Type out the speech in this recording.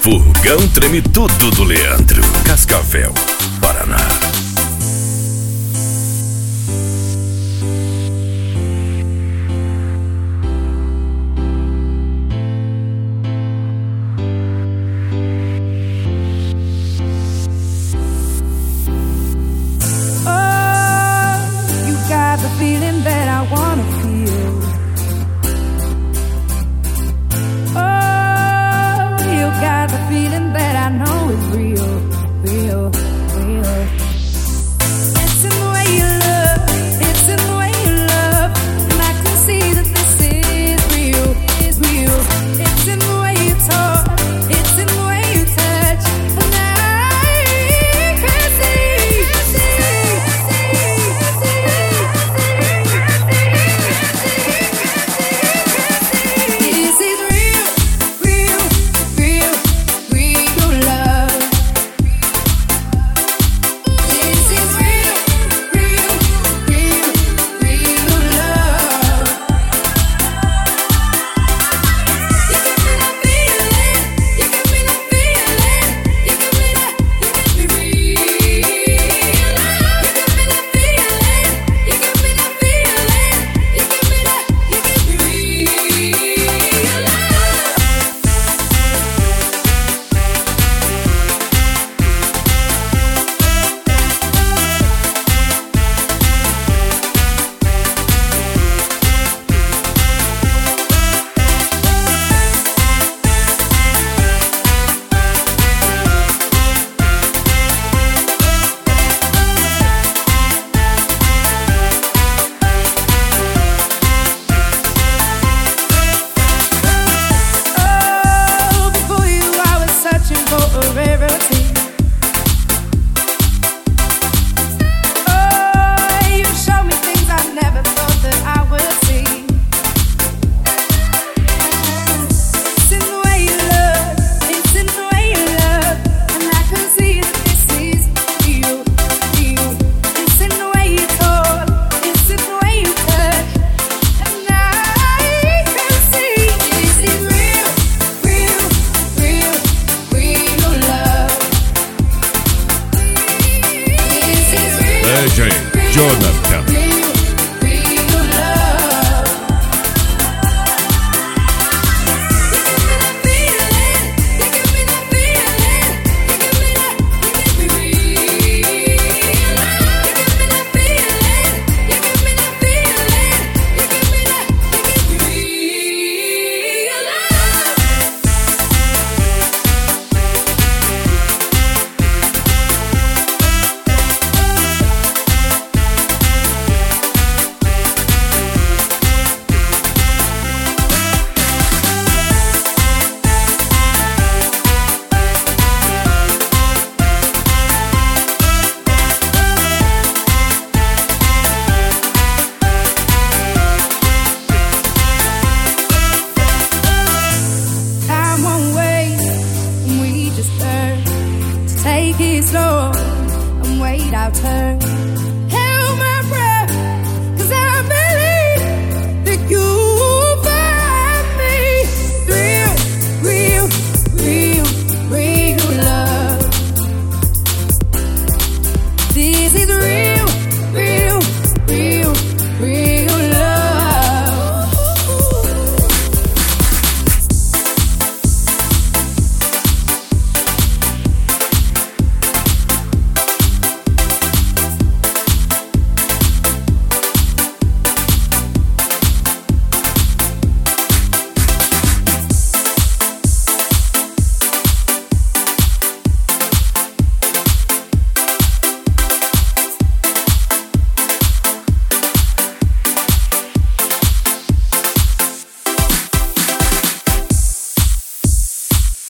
Fogão treme tudo do Leandro. Cascavel, Paraná. Feeling that I wanna feel. Oh, you got the feeling that I know is real, real, real. It's in the way you look, it's in the way you love, and I can see that this is real, is real. It's in the way you talk, it's in the way you touch, and I can see. Jonathan. Take it slow and wait our turn.